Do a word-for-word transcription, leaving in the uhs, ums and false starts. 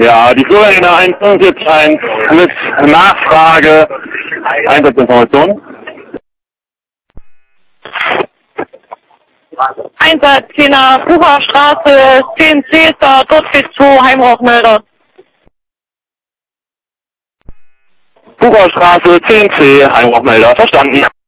Ja, die Florina eins fünf vier eins mit Nachfrage, Einsatzinformation. Einsatz, Zehner, Bucherstraße, zehn C ist da, dort steht zwei, Heimrauchmelder. Bucherstraße, zehn C, Heimrauchmelder, verstanden.